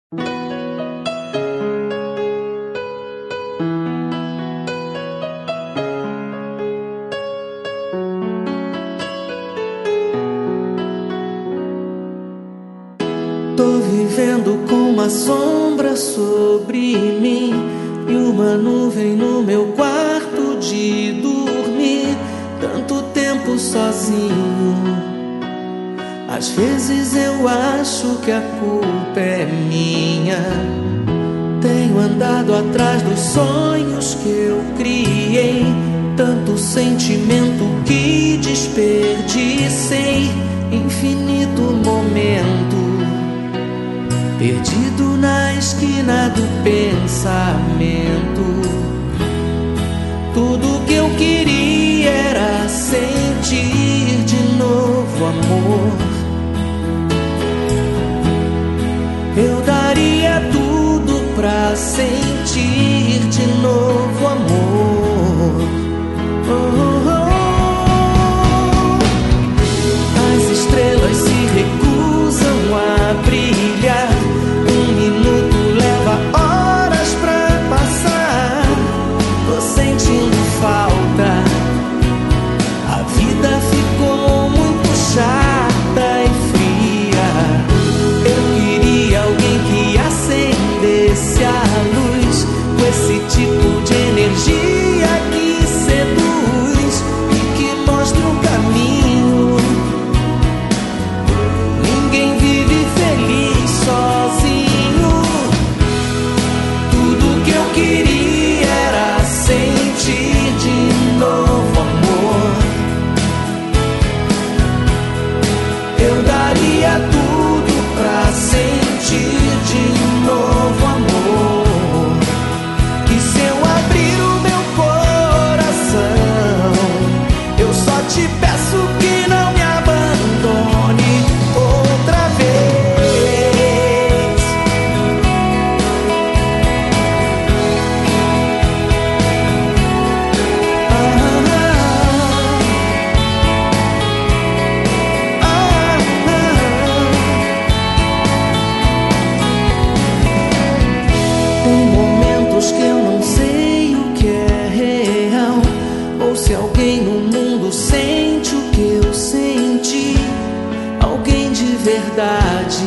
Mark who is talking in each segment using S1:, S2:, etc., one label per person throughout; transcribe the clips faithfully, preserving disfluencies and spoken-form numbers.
S1: Tô vivendo com uma sombra sobre mim e uma nuvem no meu quarto de dormir. Tanto tempo sozinho, às vezes eu acho que a culpa é minha. Tenho andado atrás dos sonhos que eu criei, tanto sentimento que desperdicei, infinito momento perdido na esquina do pensamento. Tudo que eu queria era sentir de novo amor. Eu daria tudo pra sentir de novo amor. Oh, oh, oh. As estrelas se recusam a brilhar. Um minuto leva horas pra passar. Tô sentindo falta. A vida ficou muito chata e fria. Eu queria alguém que acendesse a luz, com esse tipo de energia que seduz e que mostra o caminho. Ninguém vive feliz sozinho. Tudo que eu queria era sentir de novo amor. Eu daria tudo pra sentir de novo amor. E se eu abrir o meu coração, eu só te peço que não me abandone outra vez. Ah, ah, ah, ah. Tem momentos que eu não sei o que é real, ou se alguém no mundo sente o que eu senti. Alguém de verdade.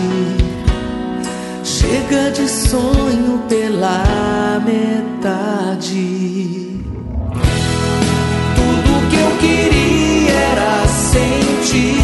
S1: Chega de sonho pela metade. Tudo que eu queria era sentir